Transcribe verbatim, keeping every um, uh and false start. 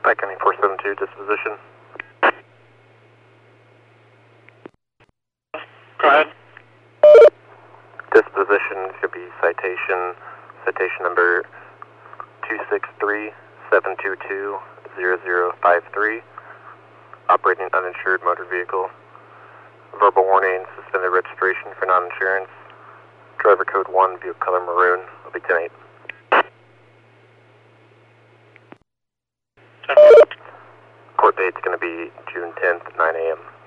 Pike County four seven two, disposition. Go ahead. Disposition should be citation, citation number two six three, seven two two, zero zero five three. Operating uninsured motor vehicle. Verbal warning, suspended registration for non-insurance. Driver code one, vehicle color maroon, will be ten eight. Court date's going to be June tenth, nine A M